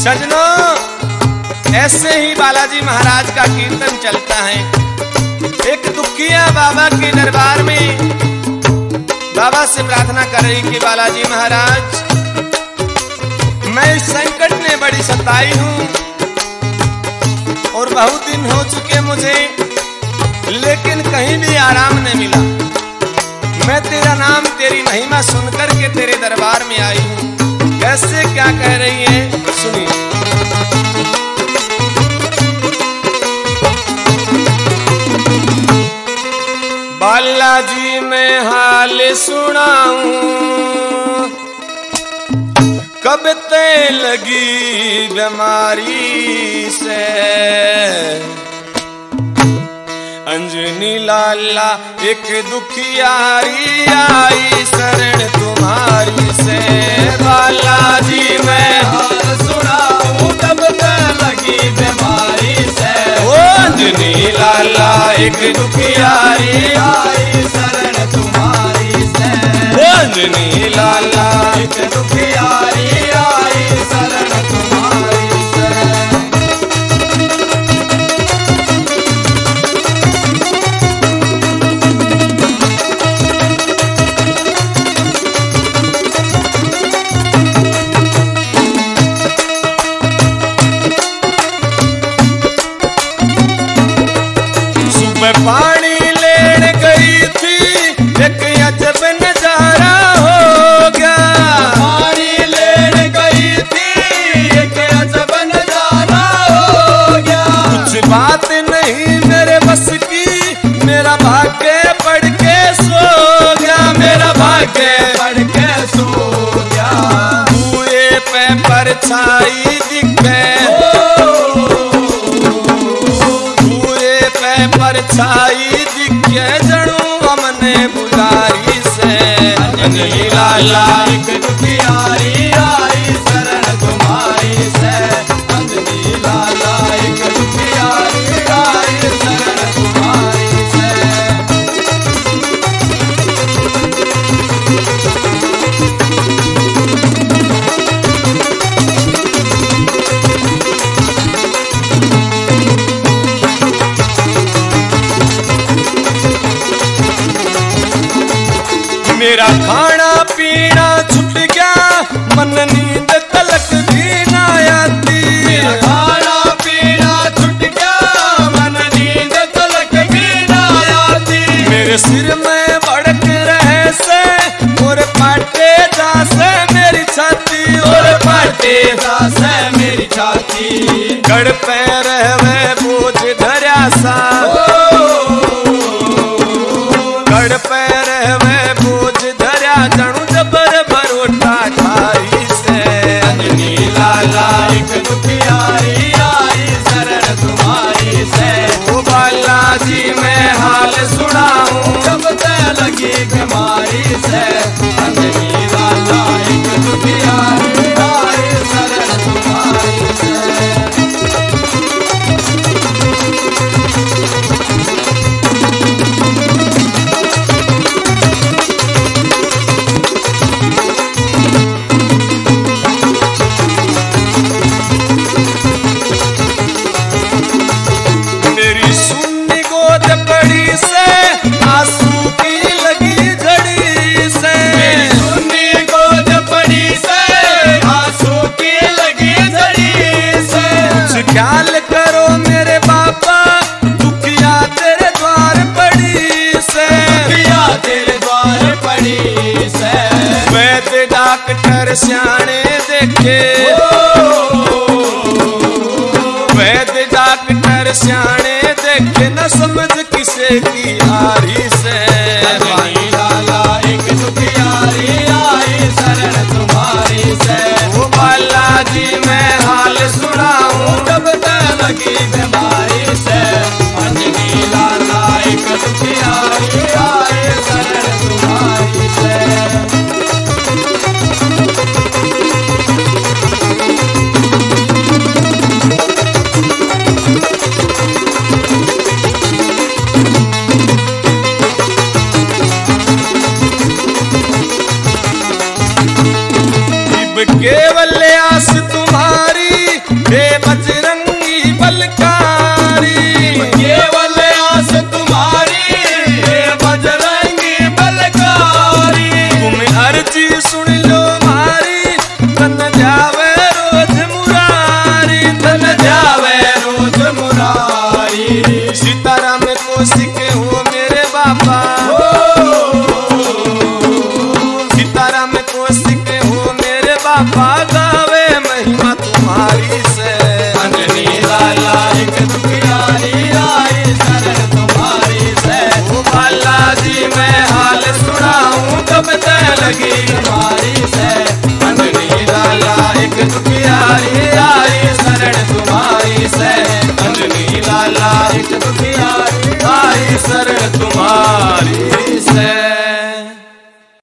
सजनों, ऐसे ही बालाजी महाराज का कीर्तन चलता है। एक दुखिया बाबा के दरबार में बाबा से प्रार्थना कर रही कि बालाजी महाराज, मैं इस संकट में बड़ी सताई हूँ और बहुत दिन हो चुके मुझे, लेकिन कहीं भी आराम नहीं मिला। मैं तेरा नाम, तेरी महिमा सुनकर के तेरे दरबार में आई हूँ। कैसे क्या कह रही है, सुनिए। बालाजी मैं हाल सुनाऊं, कब ते लगी बीमारी से, अंजनी लाला एक दुखियारी आई शरण तुम्हारी से। बालाजी मैं हाल सुनाऊं, कब ते लगी बीमारी से, ओ अंजनी लाला एक दुखियारी आई शरण तुम्हारी से, ओ अंजनी लाला एक दुखियारी आई शरण तुम्हारी से। पानी लेन गई थी, एक अजब नजारा हो गया। पानी लेन गई थी, एक अजब नजारा हो गया। कुछ बात नहीं मेरे बस की, मेरा भाग्य पढ़ के सो गया, मेरा भाग्य पढ़ के सो गया। कुएं पे परछाई दिखे, परछाई दिखे जणू हमने बुलारी से। अंजनी लाला एक दुखियारी आई शरण तुम्हारी से, अंजनी लाला एक दुखियारी आई शरण तुम्हारी से। मेरा खाना पीना छूट गया, मन नींद तलक भी ना आती। मेरा खाना पीना छूट गया, मन नींद तलक भी ना आती। मेरे सिर में भड़क रहे से, और फाटे जा से मेरी छाती, और फाटे जा से मेरी छाती। गड़ पे रहवे बोझ धर्या सा, गड़ पे रहवे जणू जबर भरोटा खाई से। अंजनी लाला एक दुखियारी आई शरण तुम्हारी से। ओ बालाजी मैं हाल सुनाऊं, कब ते लगी बीमारी से। अंजनी लाला एक दुखियारी आई शरण तुम्हारी से। ख्याल करो मेरे बापा, दुखिया तेरे द्वार पड़ी से, दुखिया तेरे द्वार पड़ी से। वैद्य डॉक्टर सियाने देखे, वैद्य डॉक्टर सियाने देखे, न समझ किसे की हारी से। अंजनी लाला एक दुखियारी आई शरण तुम्हारी से। ओ बालाजी मैं हाल सुनाऊं, कब ते लगी बीमारी से। अंजनी लाला एक दुखियारी आई शरण तुम्हारी से। केवल आस तुम्हारी बजरंगी बलकारी, केवल आस तुम्हारी हे बजरंगी बलकारी। तुम अर्जी सुन लो मारी, तन जावे रोज मुरारी, तन जावे रोज मुरारी। सीताराम को सिखे हो मेरे बाबा, सीताराम को सिखे हो मेरे बाबा, गावे महिमा तुम्हारी से। अंजनी लाला एक दुखियारी आई शरण तुम्हारी से। ओ बालाजी मैं हाल सुनाऊं कब तक लगी तुम्हारी से। अंजनी लाला एक दुखियारी आई शरण तुम्हारी से। अंजनी लाला एक दुखियारी आई शरण